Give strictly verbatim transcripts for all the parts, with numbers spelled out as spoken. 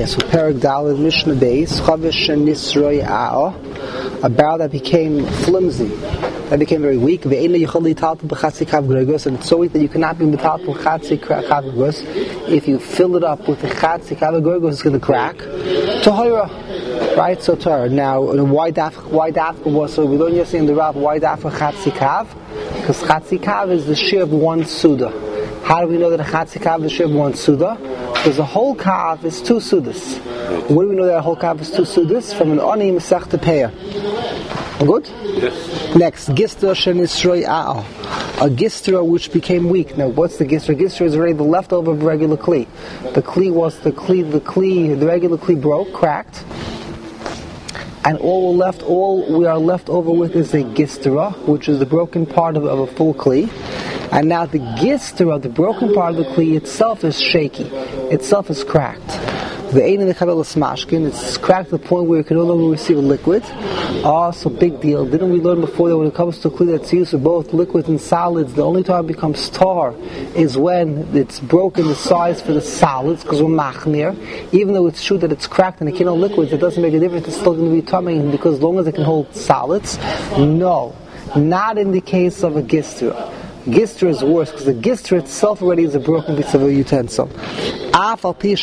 Okay, so Perek Daled Mishnah Beis Chavish Nisroi A'ah, a barrel that became flimsy, that became very weak. Ve'ena yichol litaltel b'chatzi kav gregos, and it's so weak that you cannot be metaltel b'chatzi kav gregos. If you fill it up with the chatzi kav gregos, it's going to crack. Tahira, right? So Torah. Now, why daf? Why daf was so? We don't just say in the Rav why daf for chatzi kav, because chatzi kav is the share of one suda. How do we know that a chatzi kav is the share of one suda? Because the whole kav is two sudas. Where do we know that a whole kav is two sudas? From an oni mesach peah. Good? Yes. Next, gistra shenisroi a'ah. A gistra which became weak. Now, what's the gistra? Gistra is already the leftover of regular kli. The kli was the kli, the kli, the regular kli broke, cracked. And all we're left, all we are left over with is a gistra, which is the broken part of, of a full kli. And now the gistra, the broken part of the kli itself is shaky. Itself is cracked. The ein in the kabbalah smashkin, it's cracked to the point where you can no longer receive a liquid. Oh, so big deal. Didn't we learn before that when it comes to a kli that's used for both liquids and solids, the only time it becomes tar is when it's broken the size for the solids, because we're machmir. Even though it's true that it's cracked and it can hold liquids, it doesn't make a difference. It's still going to be tummy, because as long as it can hold solids. No, not in the case of a gistra. Gistra is worse because the gistra itself already is a broken piece of a utensil. Why?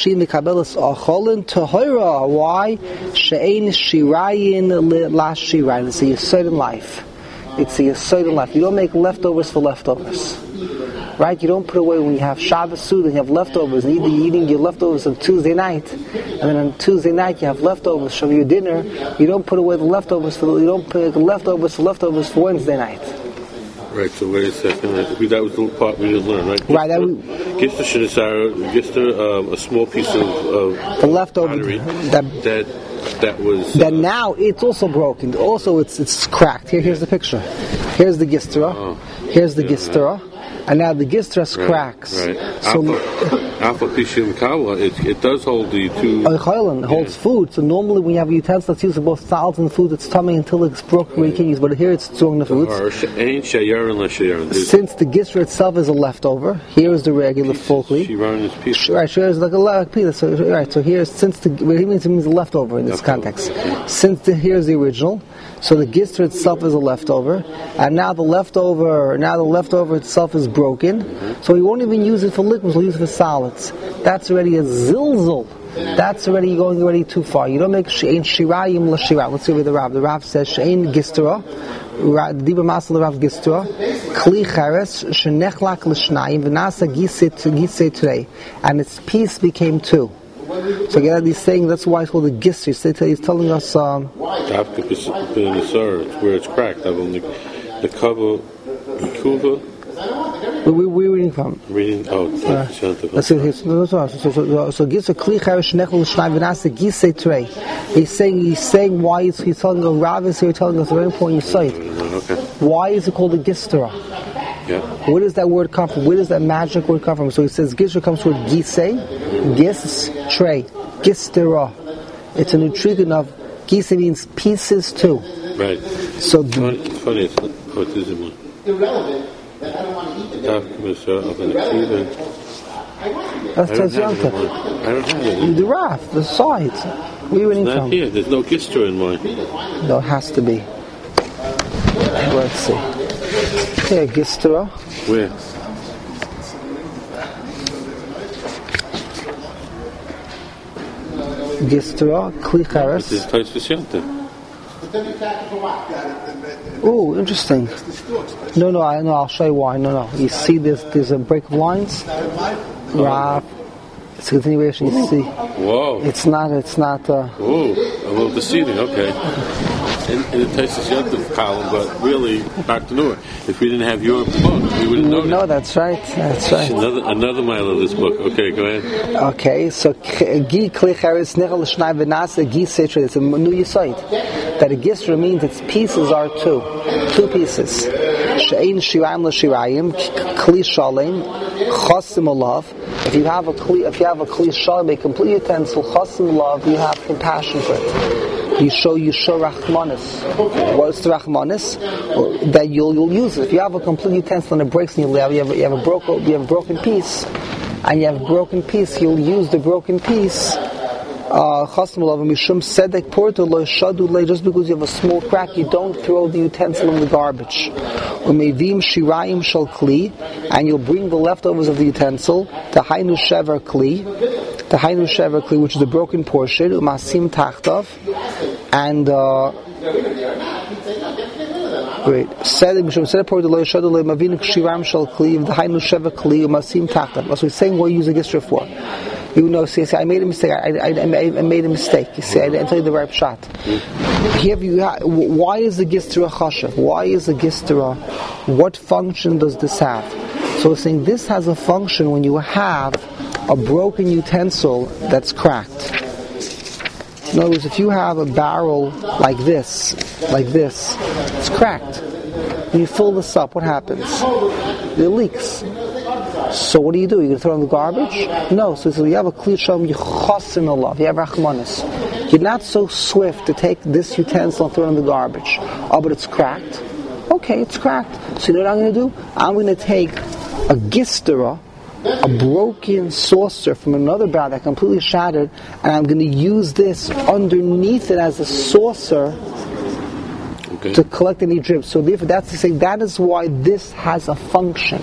She'ein shirayin la shirayin. It's a yesod in life. It's a yesod in life. You don't make leftovers for leftovers. Right? You don't put away when you have Shabbos Suda and you have leftovers. And either you're eating your leftovers on Tuesday night, and then on Tuesday night you have leftovers from your dinner. You don't put away the leftovers for you don't put leftovers for leftovers for Wednesday night. Right, so wait a second. That was the part we didn't learn, right? Right. That we, Gistra Shenisara, Gistra, um, a small piece of, of the leftover that, that that was. That uh, now it's also broken. Also, it's it's cracked. Here, here's the picture. Here's the Gistra. Oh. Here's the Yeah, Gistra. Right. And now the gistra right, cracks. Right. So Alpha Pishim Kawa, it it does hold the two. Uh, yeah. holds food. So normally when you have a utensil that's used for both solids and food, it's tummy until it's broken where you can use. But here it's strong the foods. Since the gistra itself is a leftover, here is the regular full kli. Shiran is piece. Right, Shiran is like a like piece. So right, so here since the what he means it means a leftover in this leftover. Context. Okay. Since the here's the original. So the gistra itself is a leftover, and now the leftover, now the leftover itself is broken. Mm-hmm. So we won't even use it for liquids; we'll use it for solids. That's already a zilzul. That's already going already too far. You don't make she'ein shirayim la shira. Let's see what the Rav. The Rav says she'ein gistra. The deeper masal the Rav gistra. Kli cheres shenechlak l'shnayim v'nasa gisei gisei trei, and its piece became two. So again, he's saying that's why it's called a gistra. He's telling us. Um, it's where it's cracked. The cover, the kuva. Where we we reading from? Reading. Oh, uh, let's see. So so so gistra kli cherish nechol shnai v'nasa gisei trei. He's saying he's saying why he's, he's telling us. Rav is here telling us a very important site. Okay. Why is it called a gistra? Yeah. Where does that word come from? Where does that magic word come from? So he says gistra comes from gisei, gis trei, gistra. It's a nutrition of gisei means pieces too. Right. So it's funny. It's funny. It's autism. Irrelevant. I don't want to eat That's Taz Yontif. I don't have it. The Rav, the sides. Where are you reading from? Not here. There's no gistra in mine. No, it has to be. Let's see. Here, gistra. Where? Gistra, kli cheres. This is Taisus Yontif. Oh, interesting. No, no, I know. I'll show you why. No, no. You see, there's there's a break of lines. Rav. It's a continuation. You see. Whoa. It's not. It's not. Uh, Whoa. A little deceiving. Okay. In, in the Taisus Yontif column, but really, Doctor Noor, if we didn't have your book, we wouldn't know. No, that's right. That's right. Another another mile of this book. Okay, go ahead. Okay, so gi kli cheres nechol shnai v'nasa gisei trei. It's a new yesod that a gistra means its pieces are two, two pieces. She'ein shirayim la shirayim kli shalem chasim olav. If you have a kli, if you have a kli shalem, a complete utensil chasim olav, you have compassion for it. You show you show rachmanis. What is the rachmanis? That you'll you'll use it. If you have a complete utensil and it breaks and you have you have, you have a broken you have a broken piece, and you have a broken piece, you'll use the broken piece Uh, just because you have a small crack, you don't throw the utensil in the garbage. And you'll bring the leftovers of the utensil to hainu shever kli, to hainu shever kli, which is a broken portion, umasim tachtav, and uh, great. Said Mishum said part of the Shadu Le Mavin Kshiram Shal Kli, the Hainu Sheva Kli, Masim Tachtav. That's what we're saying. What you use a gistra for? You know, say, say, I made a mistake. I, I, I, I made a mistake. You say, I didn't tell you the right shot. Here you have, why is the gistra chashav? Why is the gistra? What function does this have? So we're saying this has a function when you have a broken utensil that's cracked. In other words, if you have a barrel like this, like this, it's cracked. When you fill this up, what happens? It leaks. So what do you do? You going to throw it in the garbage? No. So, so you have a kli shalom, you chosin Allah, you have rachmanis. You're not so swift to take this utensil and throw it in the garbage. Oh, but it's cracked. Okay, it's cracked. So you know what I'm going to do? I'm going to take a gistera, a broken saucer from another barrel that completely shattered, and I'm going to use this underneath it as a saucer okay. to collect any drips. So therefore, that's to say that is why this has a function.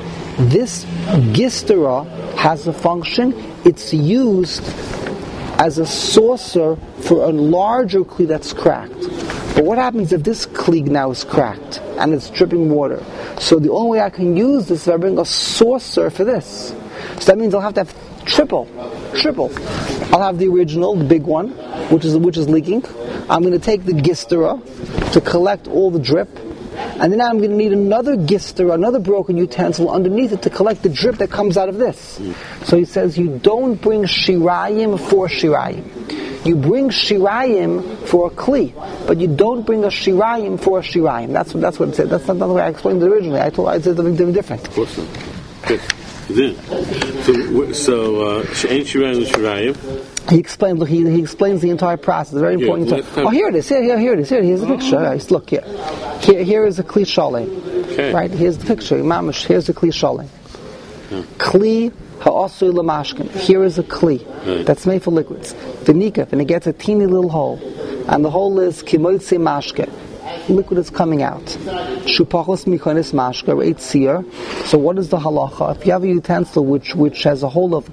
This gistera has a function. It's used as a saucer for a larger kli that's cracked. But what happens if this kli now is cracked and it's dripping water? So the only way I can use this is if I bring a saucer for this. So that means I'll have to have triple, triple. I'll have the original, the big one, which is which is leaking. I'm going to take the gistera to collect all the drip, and then I'm going to need another gistera, another broken utensil underneath it to collect the drip that comes out of this. So he says you don't bring shirayim for shirayim. You bring shirayim for a kli, but you don't bring a shirayim for a shirayim. That's what that's what it said. That's not the way I explained it originally. I told I said something different. Awesome. Good. Then, so so uh, ain't shirayim shirayim. He explained. Look, he, he explains the entire process. It's very important. Yeah, to, oh, here it is. Here, here, here it is. Here, here's the picture. Right, look here. Here, here is a kli shalem. Okay. Right. Here's the picture. Mamish. Here's the kli shalem. Yeah. Kli ha'asui lamashkin. Here is a kli right. that's made for liquids. V'nikaf, and it gets a teeny little hole, and the hole is kimoitze mashke. Liquid is coming out. Shupachos mikonis mashke, eight seer. So what is the halacha? If you have a utensil which which has a hole of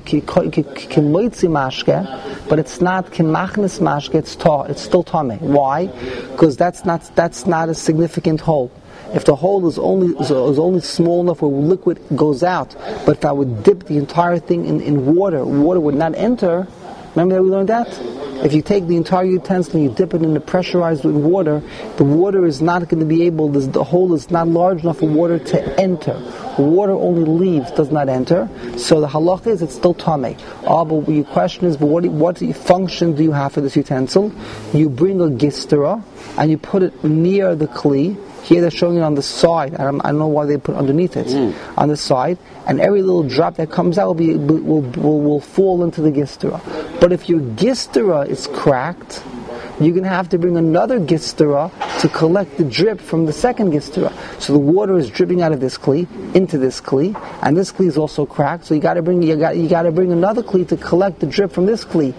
kimoitze mashke, but it's not kimachnis mashke, it's ta, it's still tame. Why? Because that's not that's not a significant hole. If the hole is only is, is only small enough where liquid goes out, but if I would dip the entire thing in, in water, water would not enter. Remember that we learned that? If you take the entire utensil and you dip it in the pressurized with water, the water is not going to be able, this, the hole is not large enough for water to enter. Water only leaves, does not enter. So the halacha is it's still tameh. Ah, but your question is, but what, what function do you have for this utensil? You bring a gistera and you put it near the kli. Here they're showing it on the side. I don't, I don't know why they put it underneath it. Mm. On the side. And every little drop that comes out will be will will, will fall into the gistera. But if your gistera is cracked, you're going to have to bring another gistera to collect the drip from the second gistera. So the water is dripping out of this kli into this kli, and this kli is also cracked. So you got to bring you got you got to bring another kli to collect the drip from this kli.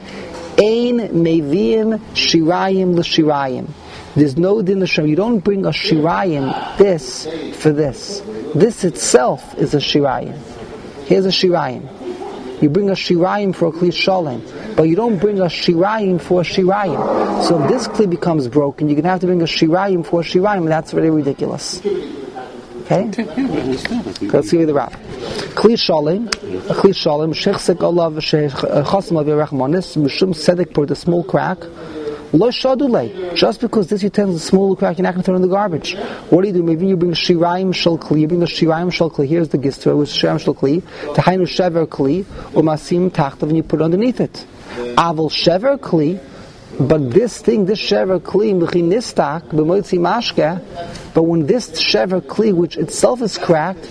Ein meviim shirayim l'shirayim. There's no din l'shem. You don't bring a shirayim this for this. This itself is a shirayim. Here's a shirayim. You bring a shirayim for a kli shalem, but you don't bring a shirayim for a shirayim. So if this kli becomes broken, you're going to have to bring a shirayim for a shirayim, and that's very ridiculous. Okay? Let's see the rap. Kli shalem, a kli shalem, shechsek olav shechasam av yerachmanis, mishum sedek for the small crack. Just because this utensil is small crack, you're not going to throw it in the garbage. What do you do? Maybe you bring shirayim shel kli. You bring the shirayim shel kli. Here's the gistera with shirayim shel kli. Tahainu shever kli or masim tachtav, and you put it underneath it. Aval shever kli, but this thing, this shever kli, mechinistak b'moitzi mashke. But when this shever kli, which itself is cracked,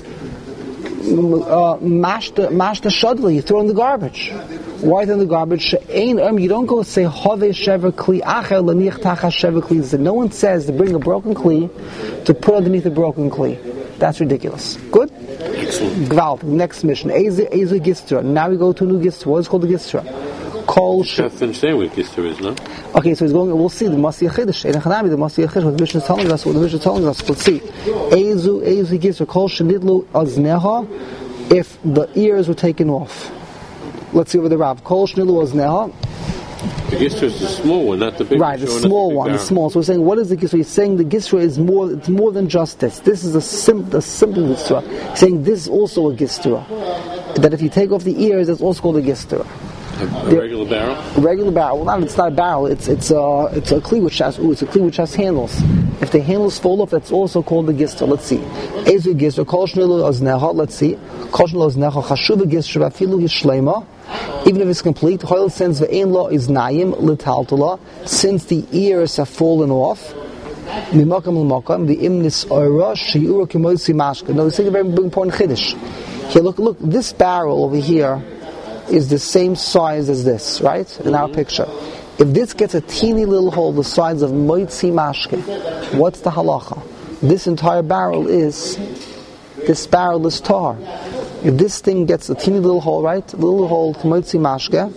Uh, mash the mash the shadli, you throw in the garbage. Why throw in the garbage? You don't go say have shever kli acher laniach tacha shever kli. No one says to bring a broken kli to put underneath a broken kli. That's ridiculous. Good. Gvalt. Next mission. Eze eze gistra. Now we go to a new gistra. What is called the gistra? Kol You have to finish saying what Gistra is, no? Okay, so he's going. We'll see the Masiyah Chiddush. Ein Chanami, the Masiyah Chiddush. What the Mishnah is telling us. What the Mishnah is telling us. Let's see. Eizu Eizu Gisra Kol Shenidlu Azneha. If the ears were taken off. Let's see over the Rav. Kol Shenidlu Azneha. The Gisra is the small one, not the big one. Right, the small one, the small. So we're saying, what is the Gisra? He's saying the Gisra is more. It's more than just this. This is a sim, a simple Gisra. He's saying this is also a Gisra. That if you take off the ears, it's also called a Gisra. A, a regular barrel? A regular barrel. Well, not, it's not a barrel. It's it's a it's a kli which has ooh, it's a kli which has handles. If the handles fall off, that's also called the gistra. Let's see. Ezu gistra kol shnilu azneha. Let's see. Kol shnilu azneha chashuv gistra vafilu hishlema. Even if it's complete, Hoyle sends ve'ein lo is naim litaltula. Since the ears have fallen off. Mimakam l'makam the imnis ora shiura kimosi mashka. Now, this is a very important chiddush. Here, look, look. This barrel over here is the same size as this, right? In mm-hmm. our picture. If this gets a teeny little hole the size of moitzi mashke, what's the halacha? This entire barrel is, this barrel is tar. If this thing gets a teeny little hole, right? A little hole, moitzi mashke,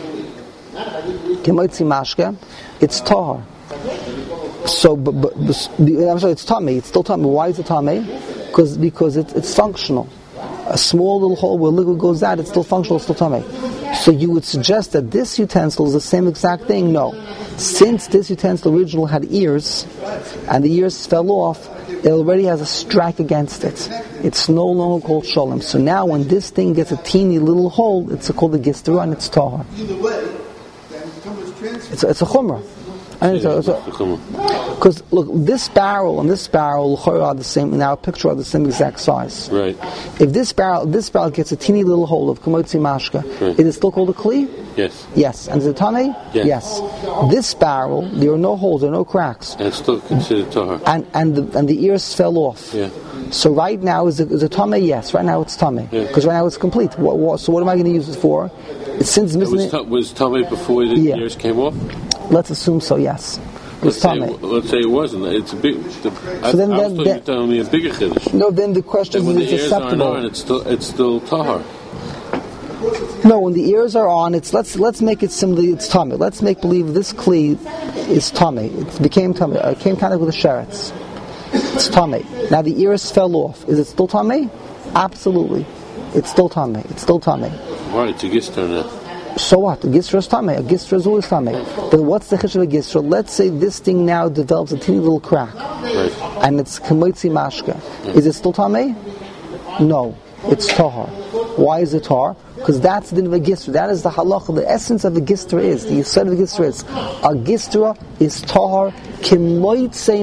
moitzi mashke, it's tar. So, but, but, I'm sorry, it's tummy. It's still tummy. Why is it tummy? Because because it, it's functional. A small little hole where liquid goes out, it's still functional, it's still tummy. So you would suggest that this utensil is the same exact thing? No. Since this utensil original had ears, and the ears fell off, it already has a strike against it. It's no longer called sholem. So now when this thing gets a teeny little hole, it's called a gistra and it's tahar. It's a, it's a chumrah. Because look, this barrel and this barrel are the same. In our picture, are the same exact size. Right. If this barrel, this barrel gets a teeny little hole of kamotzi mashka, right. Is it still called a kli? Yes. Yes. And is it tame? Yes. Yes. This barrel, there are no holes, there are no cracks. And it's still considered tahar. And and the, and the ears fell off. Yeah. So right now, is it, is it tame? Yes. Right now it's tame. Because yeah. right now it's complete. What, what, so what am I going to use it for? It's since it missing was, t- was tame before the yeah. ears came off? Let's assume so. Yes. Let's say, let's say it wasn't. It's a big. The, so I, then, I was then, then, telling me a bigger chiddush. No, then the question is, when the is ears acceptable. Aren't on, it's still it's still tahar. No, when the ears are on, it's let's let's make it simply it's tummy. Let's make believe this kli is tummy. It became tummy. It came kind of with the sherets. It's tummy. Now the ears fell off. Is it still tummy? Absolutely, it's still tummy. It's still tummy. Right, it's a gistra now. So what? A gistra is tamei. A gistra is always tamei. Then what's the chiddush of a gistra? Let's say this thing now develops a teeny little crack, right. and it's kamotzi mashka. Yeah. Is it still tamei? No, it's tahar. Why is it tahar? Because that's the din of a gistra. That is the halacha. The essence of a gistra is the yesod of a gistra is a gistra is tahar kamotzi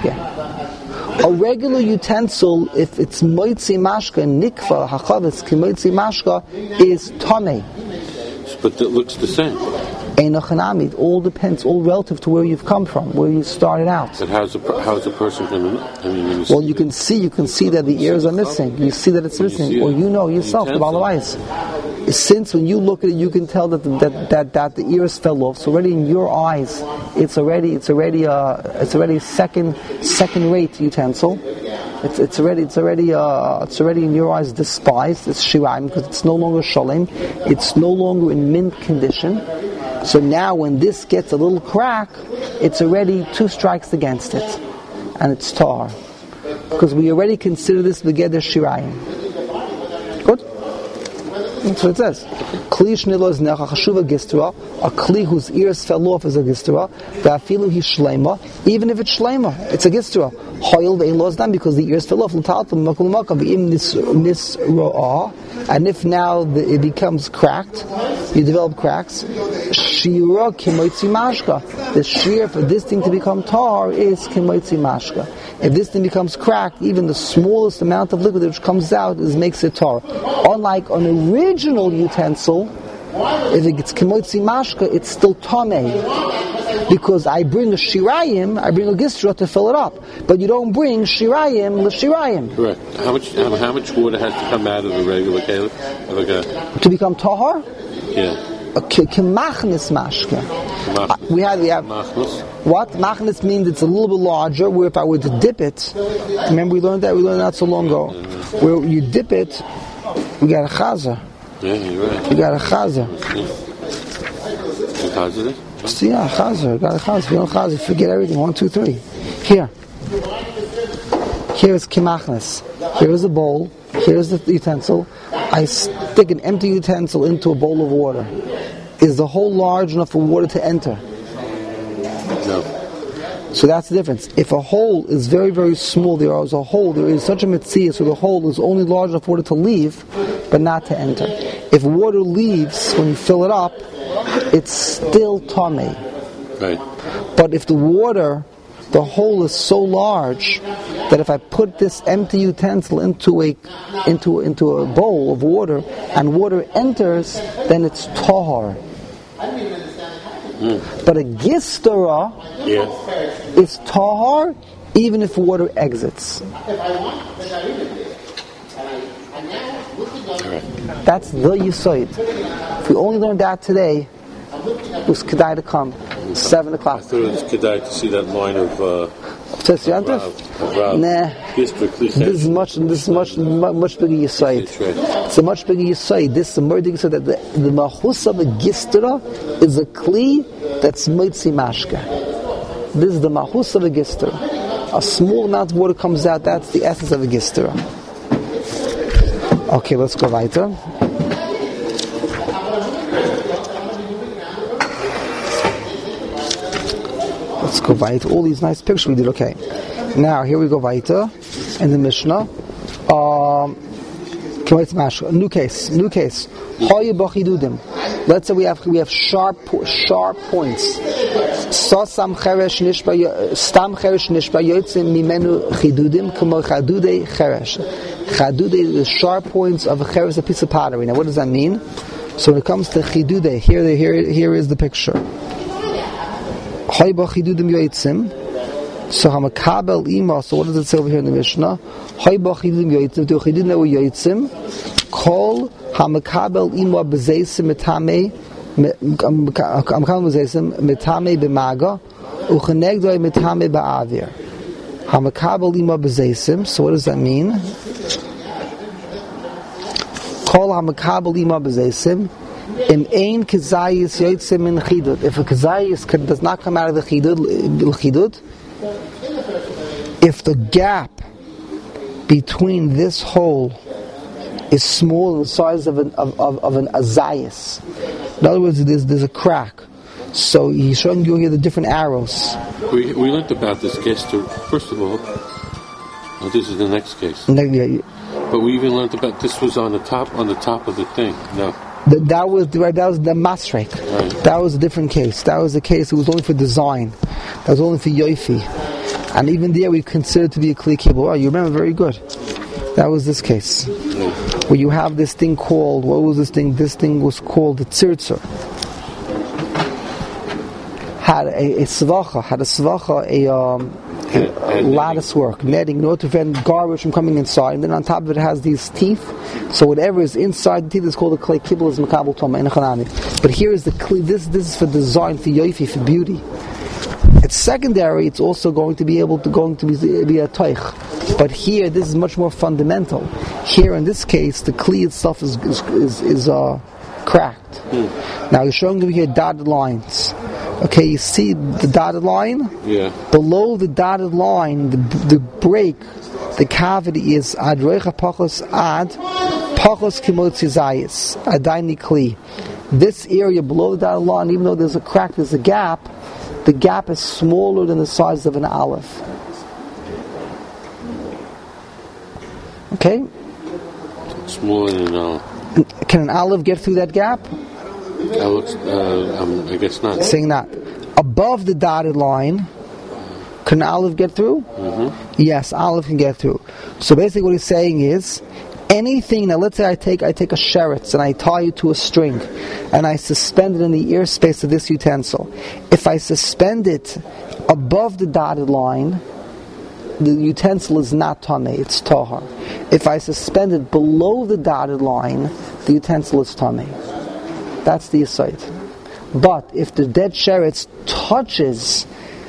mashka. A regular utensil, if it's moitzi mashka, nikva hachavetz kamotzi mashka, is tamei. But it looks the same. It all depends, all relative to where you've come from, where you started out. But how's a how's a person going to know? I mean, you well, you can see, you can see that the ears are missing. You see that it's missing, or you know yourself, the balawais. Since when you look at it, you can tell that the, that, that that the ears fell off. So already in your eyes, it's already it's already uh it's already second second rate utensil. It's, it's already it's already uh, it's already in your eyes despised. It's shiraim because it's no longer shalem. It's no longer in mint condition. So now when this gets a little crack, it's already two strikes against it, and it's tar because we already consider this begeder shiraim. Good. That's what it says. Kli shnilo is necha chashuva gistra. A kli whose ears fell off is a gistra. Ve'afilu hi shleima. Even if it's shleima, it's a gistra. Hoil ve'in lo done because the ears fell off. L'taltum makul makam ve'im nis nis ro'ah. And if now the, it becomes cracked, you develop cracks. Shira kimoitzi mashka. The shear for this thing to become tar is kimoitzi mashka. If this thing becomes cracked, even the smallest amount of liquid which comes out is makes it tar. Unlike an original utensil, if it gets kimoitzi mashka, it's still tamei. Because I bring a shirayim, I bring a gistra to fill it up. But you don't bring shirayim l'shirayim. Correct. How much how much water has to come out of a regular keli? Like a... To become tahar? Yeah. Kemachnis mashke. Uh, we have we have machnis. What machnis means? It's a little bit larger. Where if I were to dip it, remember we learned that we learned that so long ago. Where you dip it, we got a chaza. Yeah, you're right. We got a chaza. Chazir? So yeah, Chazir, got a Chazir. If you don't Chazir, forget everything. One, two, three. Here. Here is Kimachnes. Here is a bowl. Here is the utensil. I stick an empty utensil into a bowl of water. Is the hole large enough for water to enter? No. So that's the difference. If a hole is very, very small, there is a hole, there is such a mitzvah, so the hole is only large enough for water to leave, but not to enter. If water leaves, when you fill it up, it's still tamei. Right. But if the water, the hole is so large that if I put this empty utensil into a into into a bowl of water and water enters, then it's tahar. Mm. But a gistera yeah. is tahar even if water exits. Right. That's the yisoid. If we only learned that today, it was kedai to come. Seven o'clock. I thought it was kedai to see that line of uh, Tes of Rav. Of Rav. Nah. This is much. This is much much bigger yisoid. It's a much bigger yisoid. This is a more bigger yisoid that the the mahus of a gistera is a kli that's mitzi mashka. This is the mahus of a gistera. A small amount of water comes out. That's the essence of a gistera. Okay, let's go weiter. Let's go weiter. All these nice pictures we did. Okay. Now here we go weiter in the Mishnah. Um, new case. New case. Let's say we have we have sharp sharp points. Stam cheresh nishba yotzim mimenu chidudim k'mo chadudei cheresh. Chadudei, the sharp points of a cheresh, a piece of pottery. Now, what does that mean? So when it comes to chidudei, here, here, here is the picture. Hayba chidudim yotzim. So hamakabel ima. So what does it say over here in the Mishnah? Hayba chidudim yotzim. To chidudim yotzim. Kol hamakabel ima bezeisim metame. Hamakabel bezeisim metame b'maga. Uchenegdoi metame ba'avir. Hamakabel ima bezeisim. So what does that mean? Kol hamakabel ima bezeisim. Im ein kazayis yotzim min chidud. If a kazayis does not come out of the chidud, chidud, if the gap between this hole is small in the size of an of, of, of an azayis, in other words, there's there's a crack. So he's showing you here the different arrows. We we learned about this case too. First of all, oh, this is the next case. Yeah, yeah. But we even learned about this was on the top on the top of the thing. No. The, that was the, that was the masrek. Right. That was a different case. That was a case. It was only for design. That was only for yoifi, and even there we considered to be a kli kibul. Oh, you remember very good. That was this case yeah. where you have this thing called. What was this thing? This thing was called the tzirtzur. Had a, a svacha. Had a svacha a. Um, A, a lattice work, netting, in order to prevent garbage from coming inside, and then on top of it has these teeth. So whatever is inside the teeth is called a clay kibble, is makabel toma in chanami. But here is the clay. This this is for design, for yoifi, for beauty. It's secondary. It's also going to be able to going to be, be a toich. But here, this is much more fundamental. Here, in this case, the clay itself is is is, is uh, cracked. Hmm. Now you're showing me here dotted lines. Okay, you see the dotted line? Yeah. Below the dotted line, the the break, the cavity is ad reicha pachos ad pachos kimotzi zayis adayni kli. This area below the dotted line, even though there's a crack, there's a gap, the gap is smaller than the size of an aleph. Okay? Smaller than an aleph. Can an aleph get through that gap? I, looks, uh, um, I guess not. Saying that. Above the dotted line, can Aleph get through? Mm-hmm. Yes, Aleph can get through. So basically what he's saying is, anything, now let's say I take I take a sheretz and I tie it to a string and I suspend it in the ear space of this utensil. If I suspend it above the dotted line, the utensil is not tamei, it's tahar. If I suspend it below the dotted line, the utensil is tamei. That's the aside. But if the dead sheretz touches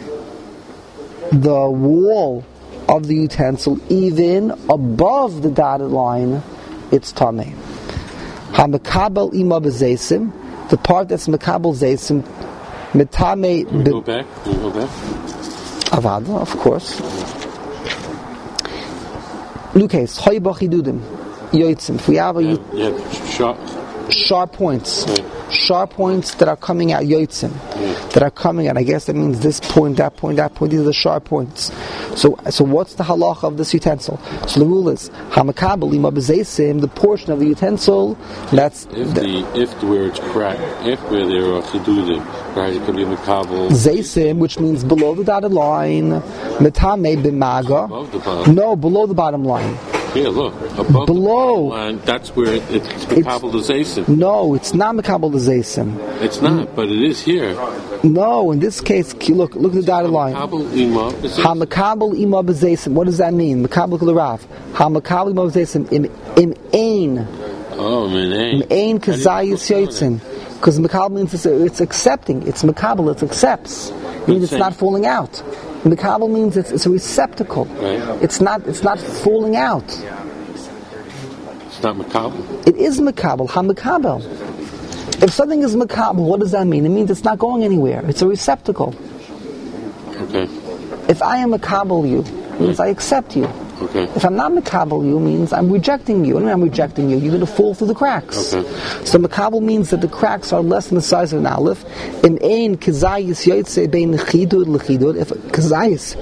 the wall of the utensil, even above the dotted line, it's tamei. Hamakabel ima bezeisim, the part that's makabel zeisim, Metame. Can we go back? Can we go back? Avada, of course. Lucas, Hoy Bachidudim, Yoitzim. If we have a Yeah, yeah, sharp. sharp points, Yeah. sharp points that are coming out Yoitzim, Yeah. that are coming out. I guess that means this point, that point, that point. These are the sharp points. So, so what's the halacha of this utensil? So the rule is hamakabel ima b'zeisim, the portion of the utensil that's If the if the, where it's cracked, if where there are chidudim, right? It could be makabel. zeisim, which means below the dotted line, metame b'maga. Above the bottom. No, below the bottom line. Here, look. Above Below. the line, that's where it, it's makabel the zaysim. No, it's not makabel the zeisim. It's not, but it is here. No, in this case, look, look at the dotted line. Makabel ima b'zaysim. Hamakabel ima b'zeisim. What does that mean? Makabel l'rav. Hamakabel ima b'zeisim. Im im ein. Oh, man, Im ein kazayis yotzin. Because makabel means it's, it's accepting. It's makabel. It accepts. It means it's not falling out. Makabel means it's, it's a receptacle. Right. It's not. It's not falling out. It's not makabel. It is makabel. Hamakabel. If something is makabel, what does that mean? It means it's not going anywhere. It's a receptacle. Okay. If I am makabel you, it means I accept you. Okay. If I'm not makabel you, means I'm rejecting you. What do you mean I'm rejecting you? You're going to fall through the cracks. Okay. So makabel means that the cracks are less than the size of an aleph. In ein kazayis yoytze bein chidud lechidud. If kazayis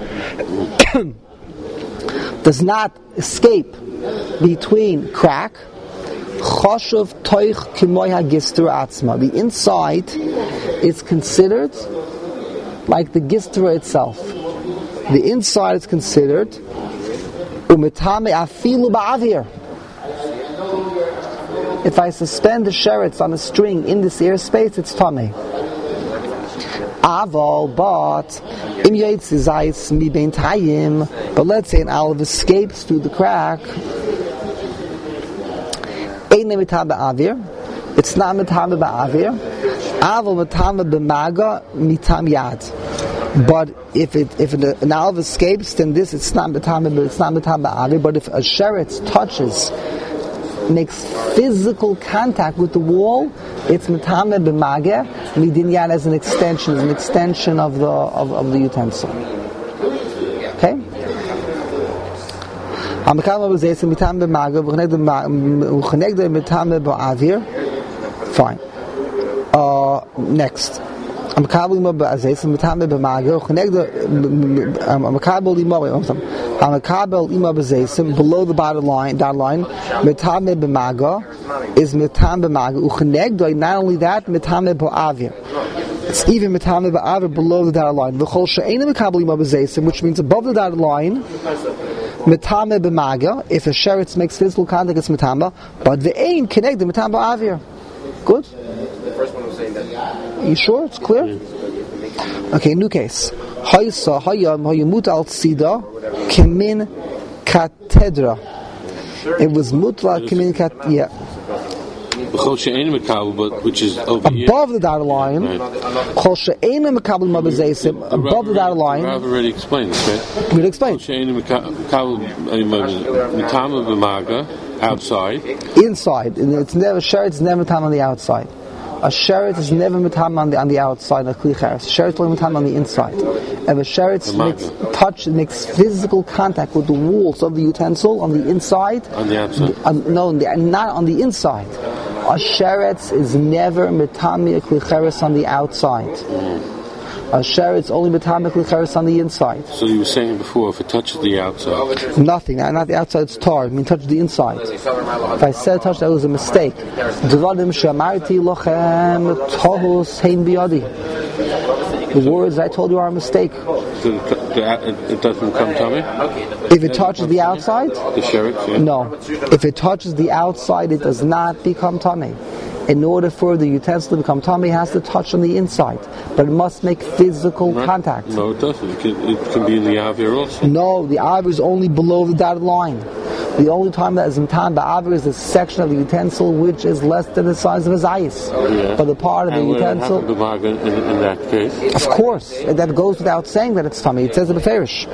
does not escape between crack, choshev toich kimoy hagistra atzma. The inside is considered like the gistra itself. The inside is considered umetame afilu ba'avir. If I suspend the sherets on a string in this airspace, it's tameh. Aval, but im yitzizayis mi bein tayim. But let's say an olive escapes through the crack. Ein mitame ba'avir. It's not mitame ba'avir. Aval mitame b'maga mitam yad. But if it if it, an olive escapes, then this it's not mitame. It's not mitame ba'avir. But if a sheretz touches, makes physical contact with the wall, it's mitame b'mageh midin yad as an extension, as an extension of the of, of the utensil. Okay. Fine. Uh, next. I'm kabel ima b'azeisim mitame b'maga. I'm kabel ima. I'm kabel ima b'azeisim below the bottom line. Dotted line. Mitame b'maga is mitame b'maga. Uchenegdoi. Not only that, mitame b'avir. It's even mitame b'avir below the dotted line. V'chol she'ena mikabel ima b'azeisim, which means above the dotted line. Mitame b'maga. If a sheretz makes physical contact, it's mitame. But the ain connect the mitame b'avir. Good. You sure? It's clear? Okay, new case. Haysa hayam hayamut al sida kemin katedra. It was mutla kemin kat. Yeah. But which is over above here. the dotted line. Chol she'eina mekabel mabazeisim above the dotted line. I've already explained this, right? We'll explain. Outside. Inside. It's never sheretz. Never time on the outside. A sheretz is never mitam on the on the outside. A kli cheres. Sheretz only mitam on the inside. If a sheretz makes touch, makes physical contact with the walls of the utensil on the inside. On the outside. Uh, no, not on the inside. A sheretz is never mitami a kli cheres on the outside. Mm. A sheretz only mitami a kli cheres on the inside. So you were saying before, if it touches the outside, nothing. Not the outside. It's tar. I mean, touch the inside. If I said touch, that was a mistake. The words I told you are a mistake. So it doesn't come tummy? If it touches the outside? The sheretz, yeah. No. If it touches the outside, it does not become tummy. In order for the utensil to become tummy, it has to touch on the inside. But it must make physical Right. contact. No, it doesn't. It can, it can be in the avir also. No, the avir is only below the dotted line. The only time that is in time, the avir is the section of the utensil which is less than the size of his eyes. Yeah. But the part of and the utensil, the in, in that case, of course, that goes without saying that it's tummy. It says it beferish.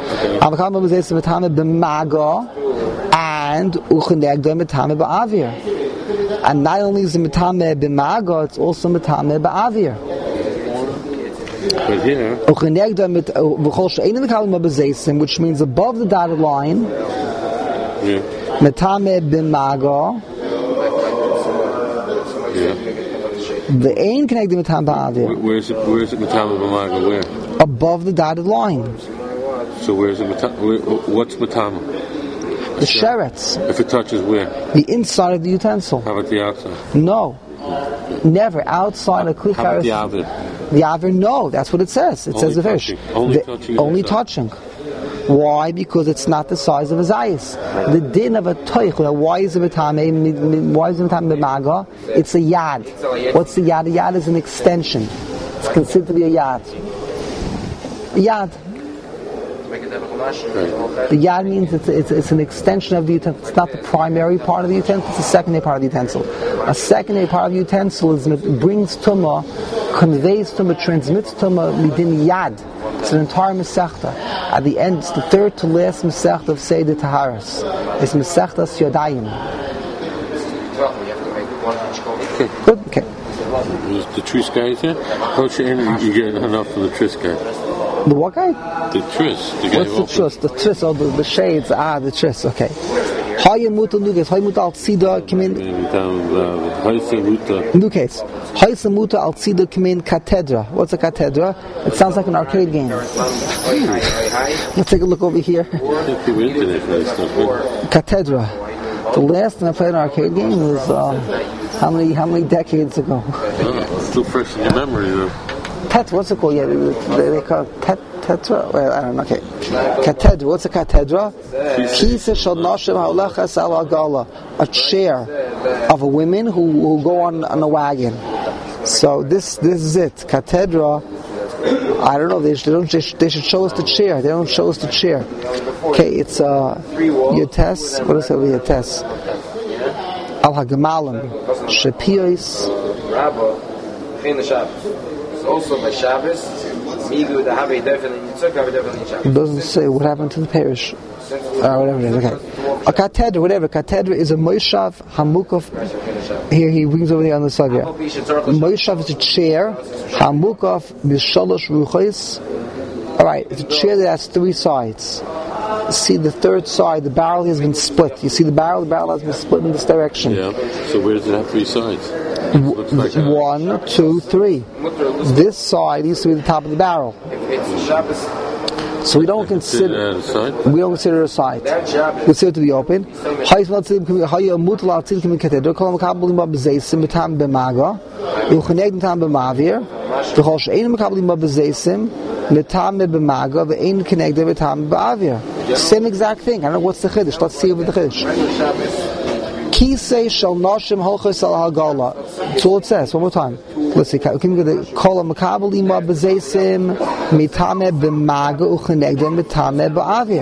And uchenegdo mitame ba'avir. And not only is it mitame b'maga, it's also mitame ba'avir. But here, which means above the dotted line. yeah. Metame b'maga. Yeah. The ain connected metame ba'avir. Where, where's it? Where's it? Matama b'maga? Where? Above the dotted line. So where's it? Mata- where, what's matama? The sheretz. If it touches where? The inside of the utensil. How about the outside? No. Never outside a kli How about charetz. the avir? The avir, no. That's what it says. It Only says the fish. touching. Only The- touching Only inside. touching. Why? Because it's not the size of a zayis. The din of a toich. Why is it metame? Why is it metame b'maga? It's a yad. What's the yad? A yad is an extension. It's considered to be a yad. A yad. The yad means it's, it's, it's an extension of the utensil. It's not the primary part of the utensil, it's the secondary part of the utensil. A secondary part of the utensil is brings tumah, conveys tumah, transmits tumah midin yad. It's an entire mesechta. At the end, it's the third to last mesechta of Seder Taharas. It's mesechtas Yadayim. Good? Okay. Is the tris guy here? Coach, in you get enough for the tris guy. The what guy? The tris. The guy What's who the opens- tris? The tris, or the, the shades. Ah, the tris, okay. Haya muta nuges, haya muta al tzida kimin. Nuges. Haya muta al tzida kimin katedra. What's a katedra? It sounds like an arcade game. Let's take a look over here. Katedra. The last time I played an arcade game was uh, how many how many decades ago? Oh, still fresh in your memory, though. Tet, what's it called? Yeah, they, they call it tet, tetra? Well, I don't know. Okay. Katedra. What's a katedra? Kisa shel nashim ha'olachas al agala. A chair of a women who, who go on, on a wagon. So this this is it. Katedra. I don't know. They should, they, don't, they, should, they should show us the chair. They don't show us the chair. Okay, it's uh, your test. What is it? Your test. Al hagamalim shapiyos. Also by Shabbos, Migu the have a definitely Yitzchak have a definitely Shabbos. It doesn't say what happened to the parish. Uh, whatever it is, okay. A katedra, whatever. Katedra is a Moshav Hamukov. Here he brings over here on the side here. Moshav is a chair. Hamukov Bishalosh Ruchais. Alright, it's a chair that has three sides. See the third side, the barrel has been split. You see the barrel, the barrel has been split in this direction. Yeah. So where does it have three sides? Looks like that. One, two, three. This side used to be the top of the barrel. So we don't consider Consider that a side? we don't consider it a side. We consider it to be open. Same exact thing. I don't know what's the chiddush. Let's see over the chiddush. Kisei shel nashim holchos al hagala. That's all it says. One more time. Let's see. Can we get the kol makabel ima bezeisim mitame b'maga uchenegdem mitame ba'avir.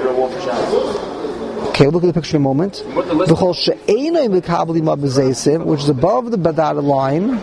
Okay, look at the picture in a moment. B'chol she'enoi makabel ima bezeisim, which is above the badar line.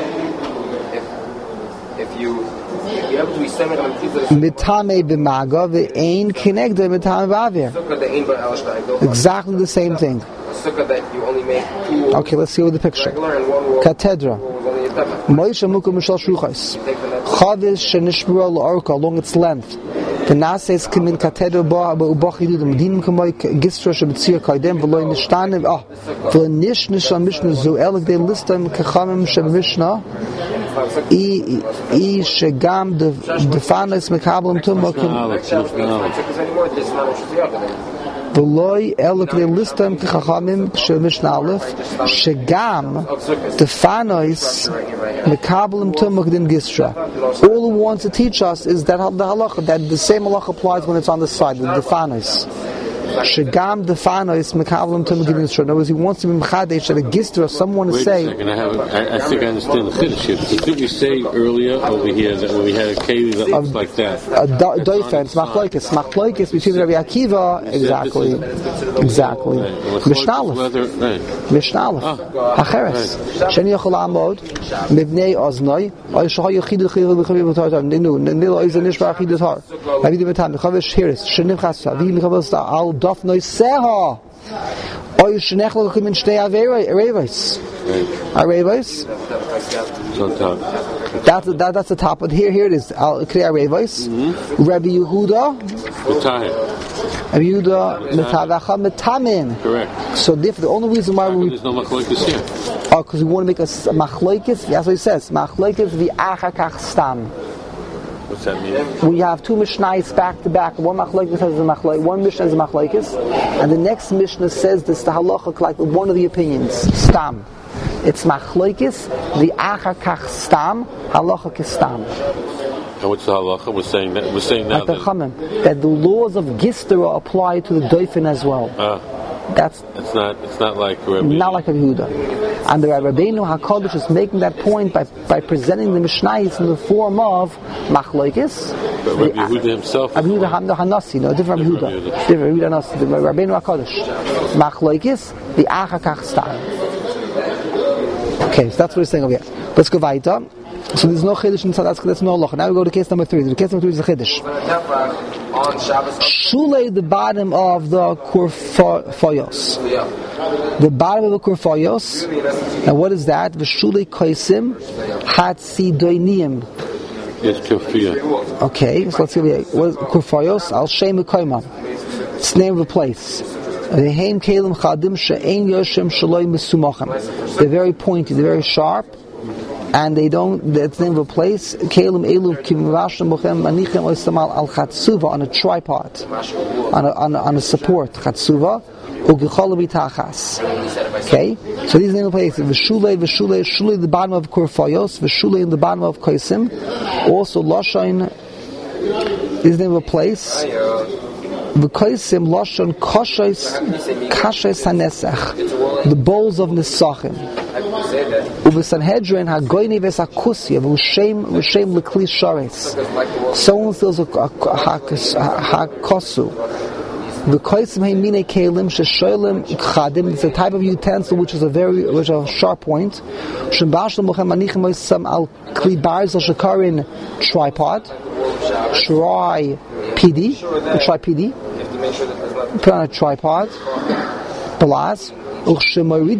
If you if you have to be semi on Mitame b'maga ve'ein kinegdem mitame ba'avir. Exactly the same thing. that you only make two Okay, let's see with the picture. regular and one will Katedra. only a tefah. Moisha mukum mishal shruchos. Chaviz shenishbura la'orka along its length. The nases kamin katedra ba ubachidu the medinim kamay gistra shebetzir kaidem v'loy nishtanim ah v'lo nish nishal mishna zu elik de listam kachamim shebevishna I I shegam defanes mekablam tumakim v'loy elik de listam kachamim shebevishna alef shegam defanes mekablam tumakim gistra. All it wants to teach us is that the halacha, that the same halacha applies when it's on the side, the defanos. Shegam defanos mekavlim to megidin gistra. In other words, he wants to be mechadesh that a gistra, someone to Wait say. a second, I, have a, I, I think I understand the chiddush here. Because didn't we say earlier over here that when we had a keli that looks like that? A doifens, machlokes, machlokes between Rabbi Akiva, exactly, exactly. Mishnalef, Mishnalef, Hacheres, Sheni Yochel Amod, Mibnei Oznoi, Oy Shohay Yochid Yochid Yochid Yochid Yochid Ninu, Nilo Oy Zenish Barachid Yochid, Avidim Etam, Chavesh Hiris, Shenim Chasa, Avim Chavesh Al Dafnoi Seha, Oy Shenech Lochim in Shnei Areivos, Areivos. It's on top. That's the, that, that's the top. But here, here it is. Al Kriya Revois. Mm-hmm. Rabbi Yehuda. Mitahir. Rabbi Yehuda Mitavacha Mitamin. Correct. So the only reason why we there's no machlokes here. Oh, because we want to make a machlokes. That's what he says. Machlokes v'achakach stam. What's that mean? We have two mishnayos back to back. One machlokes says a machlokes. One mishnah is a machlokes, and the next mishnah says this the halacha like one of the opinions. Stam. It's machlokes v'achakach stam halacha kestam. And what's the halacha? We're saying that. We're saying now Like the that, Chaman, that the laws of Gistera apply to the doifen as well. uh, That's it's not. It's not like Rabbi. not like a Yehuda. And the Rabbeinu HaKadosh is making that point by, by presenting the Mishnayos in the form of machlokes. But Rabbi Yehuda himself. Rabbi Yehuda Hamda Hanasi, no, different Rabbi Different Yehuda. Yehuda. Different Rabbi Yehuda Hanasi, the Rabbeinu HaKadosh. Machlokes, the achakach stam. Okay, so that's what he's saying over here. Let's go weiter. So there's no chiddush inside. That's, that's no halacha. Now we go to case number three. The case number three is a chiddush. Shulei, the bottom of the kurfayos. The bottom of the kurfayos. And what is that? The shulei koisim hatzidoinim. Yes, kafir. Okay, so let's see what is kurfayos. Al shem koima. It's the name of a place. They're very pointy. They're very sharp. And they don't, that's the name of a place, Kelim Elu Kimvashim Bochem Manichem Oysamal Al Chatsuva on a tripod, on a, on a, on a support, Chatsuva, Ugichol Bitachas. Okay? So these are the name of places, Veshule, Veshule, Shule the bottom of Kurfayos, Veshule in the bottom of Koisim, also Loshain, this is the name of a place, V'koisim Loshain Koshes, Kashes HaNesach, the bowls of Nesachim. Uvesanhedrin hagoyni vesakusia v'ushem v'ushem lekli sharetz. Someone steals a hakosu. V'koisim heimine kelim shesholim chadim. It's a type of utensil which is a very which is a sharp point. Shembashel mochem manichem oisam al kli barzel shekarin tripod. Try P D. Try P D. Put on a tripod. Balaz. And when you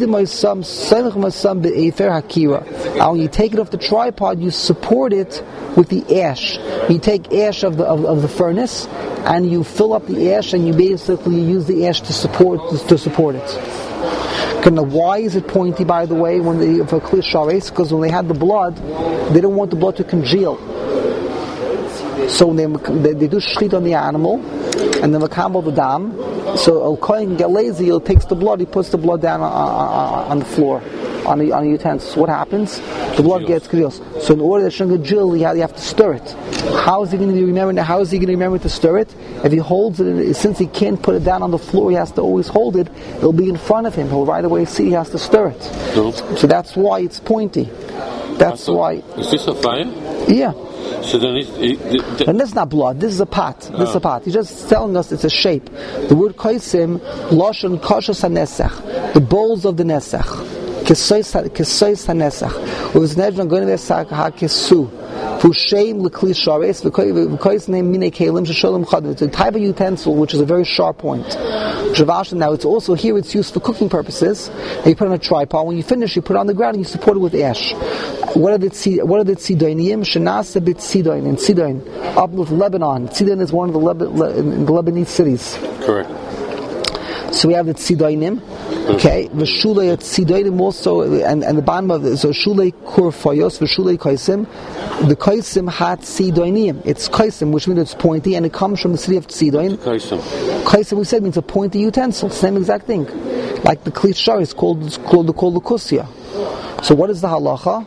take it off the tripod, you support it with the ash. You take ash of the of, of the furnace, and you fill up the ash, and you basically use the ash to support to support it. Now, why is it pointy? By the way, when they for clear shares, because when they had the blood, they don't want the blood to congeal. So when they they, they do shchit on the animal, and then makambal the dam. So Al Kohen can get lazy. He takes the blood. He puts the blood down on, on, on the floor, on a, on a utensil. What happens? The blood gets congealed. So in order that shouldn't congeal, you have, you have to stir it. How is he going to remember? How is he going to remember to stir it? If he holds it, since he can't put it down on the floor, he has to always hold it. It'll be in front of him. He'll right away see he has to stir it. No. So that's why it's pointy. That's so, why. Is this a fire? Yeah. So then he, he, the, the, and this is not blood. This is a pot. This oh. is a pot. He's just telling us it's a shape. The word koisim, loshon koshos hanesach, the bowls of the nesach, kesois hanesach. With nedron going to be hakesu. Fusheim lekli shares. The kois name mine kelim shesholim chad. It's a type of utensil which is a very sharp point. Now it's also here. It's used for cooking purposes. And you put it on a tripod. When you finish, you put it on the ground and you support it with ash. What are the what are the tzidonim? Shenasa bit tzidoin in Tzidoin, up with Lebanon. Tzidoin is one of the, Leb- Le- the Lebanese cities. Correct. So we have the tzidoinim. Okay, the shulei tzidoinim also, and, and the bottom of the, so shulei kurfayos, the shulei koisim. The koisim hat tzidoinim. It's koisim, which means it's pointy, and it comes from the city of Tzidoin. Koisim. Koisim, we said, means a pointy utensil. Same exact thing. Like the kli shar is called it's called the called the kusia. So what is the halacha?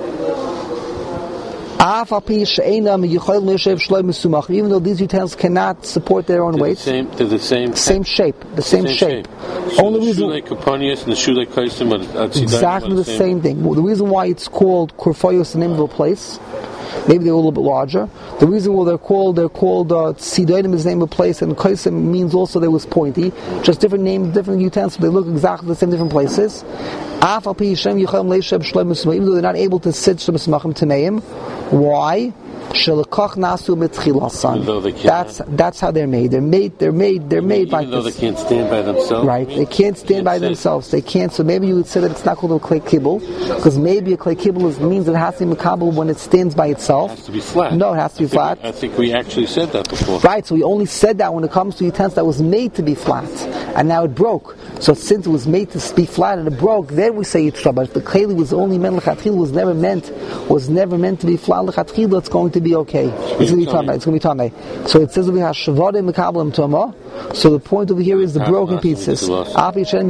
Even though these utensils cannot support their own they're weight, the same, they're the same, same shape, the same, same shape. shape. So Only the reason, and the exactly the same, same thing. Well, the reason why it's called Kurfayos, the name of a place, maybe they're a little bit larger. The reason why they're called they're called uh, Tzidoinim is the name of a place, and Koisim means also they was pointy. Just different names, different utensils. They look exactly the same, different places. Even though they're not able to sit Shem Smachim Tameim. Why? Shelakach nasu mitchilasan. Even though they can't. That's that's how they're made. They're made. They're made. They're made Even like though this. they can't stand by themselves. Right. They can't stand by Can't sit. themselves. They can't. So maybe you would say that it's not called a clay kibble, because maybe a clay kibble is, means it has to be makabel when it stands by itself. It has to be flat. No, it has to be I think, flat. I think we actually said that before. Right, so we only said that when it comes to utensils that was made to be flat, and now it broke. So since it was made to be flat and it broke, then we say it's trouble. But if the keli was only meant lechatchila, was never meant, was never meant to be flat lechatchila, it's going to be okay. It's going to be tamei. It's going to be tamei. So it says we have shavade mekablim tama. So the point over here is the broken pieces. What, what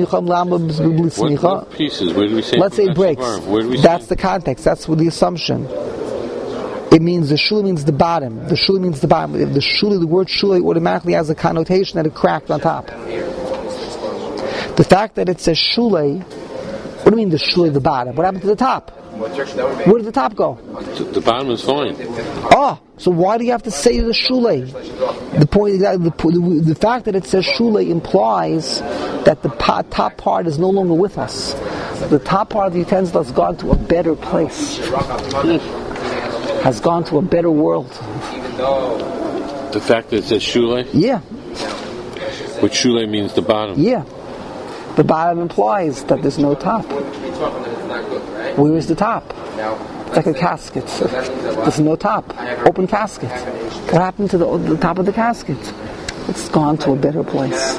pieces? Where do we say? Let's say it breaks. Where do we That's say? the context. That's what the assumption. It means the shula means the bottom. The shula means the bottom. If the shula, the word shula automatically has a connotation that it cracked on top. The fact that it says shula, what do you mean the shula, the bottom? What happened to the top? Where did the top go? The bottom is fine. Oh, so why do you have to say the shule? The point, the, the, the fact that it says shule implies that the top part is no longer with us. The top part of the utensil has gone to a better place. Has gone to a better world. The fact that it says shule? Yeah. Which shule means the bottom? Yeah. The bottom implies that there's no top. Where is the top? It's like a casket. There's no top. Open casket. What happened to the, the top of the casket? It's gone to a better place.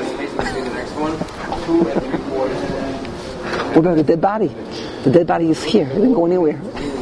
What about the dead body? The dead body is here. It didn't go anywhere.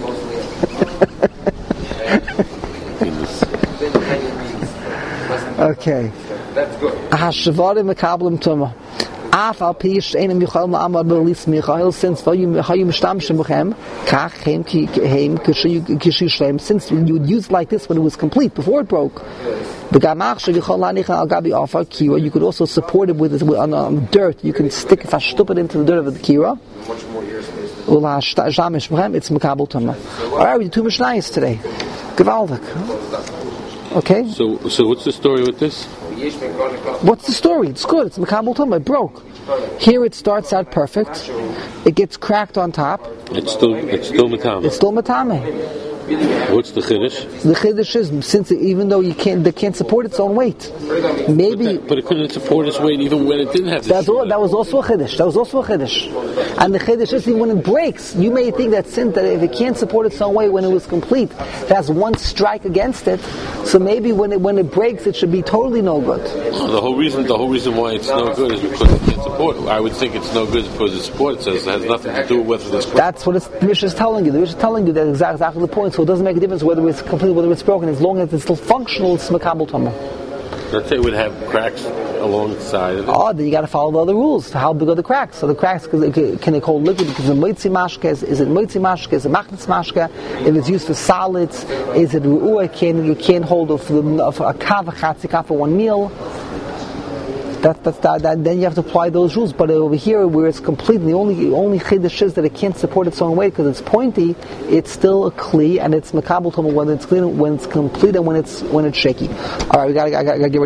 Okay. That's good. Hashavadim mekablim tuma. Afal pish einem yichal ma'amad belis michael since vayim hayim shtamshim b'chem kach hem ki hem kishi shlem since you would use like this when it was complete before it broke. The gamach shel yichal lanicha al gabi afar kira. You could also support it with it on, on dirt. You can stick if I stup it into the dirt of the kira. Ula shamish b'chem it's mekabel tuma. All right, we do two mishnayos today. Gewaldig. Okay. So, so what's the story with this? What's the story? It's good. It's Mekabel Tumah. It broke. Here it starts out perfect. It gets cracked on top. It's still, it's still matame. It's still Matame. What's the chiddush? The chiddush is, since it, even though you can't, they can't support its own weight. Maybe. But, that, but it couldn't support its weight even when it didn't have the That's all, that was also a chiddush. That was also a chiddush. And the chiddush is even when it breaks, you may think that since that if it can't support its own weight when it was complete, it has one strike against it. So maybe when it when it breaks, it should be totally no good. The whole reason, the whole reason why it's no good is because it can't support it. I would think it's no good because it supports it. It has nothing to do with whether it's. That's what it's, the Mishnah is telling you. The Mishnah is telling you that exactly, exactly the point. So it doesn't make a difference whether it's complete, whether it's broken. As long as it's still functional, it's Mekabel Tumah. Let's say it would have cracks alongside of it. Oh, then you got to follow the other rules. How big are the cracks? So the cracks, can it hold liquid? Because the moitzi mashke, is, is it moitzi mashke? Is it machnitz mashke? If it's used for solids, is it ru'ua? Can you can't hold a, a kav, a chatzika for one meal? That, that, that, that, then you have to apply those rules. But over here, where it's complete, and the only only chiddush is that it can't support its own weight because it's pointy. It's still a kli, and it's mekabel tumah when it's clean, when it's complete, and when it's when it's shaky. All right, we got to get